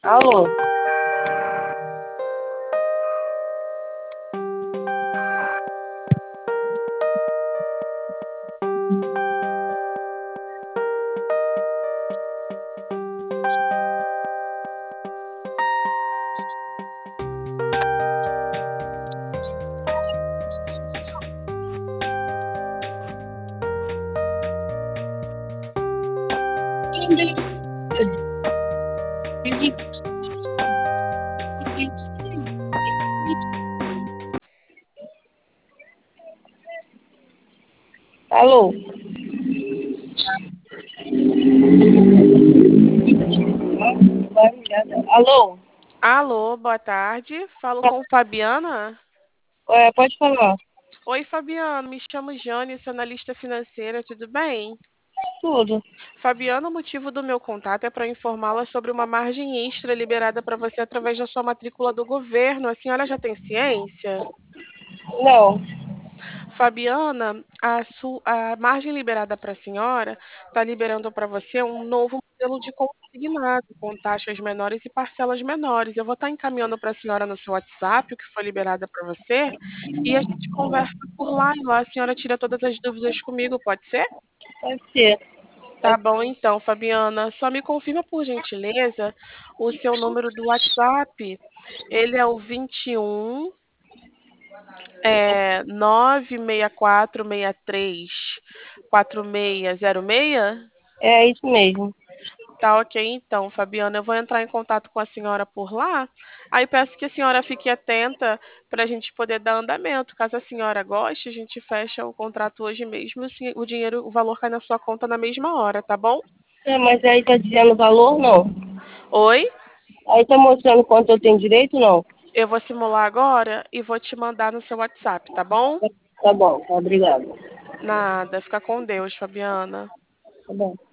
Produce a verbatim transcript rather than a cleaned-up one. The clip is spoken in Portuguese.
Alô? Alô? Barulhada. Alô? Alô, boa tarde. Falo com Fabiana. É, pode falar. Oi, Fabiana. Me chamo Jane, sou analista financeira, tudo bem? Tudo. Fabiana, o motivo do meu contato é para informá-la sobre uma margem extra liberada para você através da sua matrícula do governo. A senhora já tem ciência? Não. Fabiana, a, su- a margem liberada para a senhora está liberando para você um novo modelo de consignado, com taxas menores e parcelas menores. Eu vou estar encaminhando para a senhora no seu WhatsApp o que foi liberada para você e a gente conversa por lá e lá a senhora tira todas as dúvidas comigo, pode ser? Pode ser. Tá Pode bom, então, Fabiana. Só me confirma, por gentileza, o seu número do WhatsApp. Ele é o vinte e um É nove seis quatro seis três quatro seis zero seis? É isso mesmo. Tá ok, então, Fabiana. Eu vou entrar em contato com a senhora por lá. Aí peço que a senhora fique atenta para a gente poder dar andamento. Caso a senhora goste, a gente fecha o contrato hoje mesmo. Assim, o dinheiro, o valor cai na sua conta na mesma hora, tá bom? É, mas aí tá dizendo o valor, não. Oi? Aí tá mostrando quanto eu tenho direito, não. Eu vou simular agora e vou te mandar no seu WhatsApp, tá bom? Tá bom, tá, obrigado. Nada. Fica com Deus, Fabiana. Tá bom.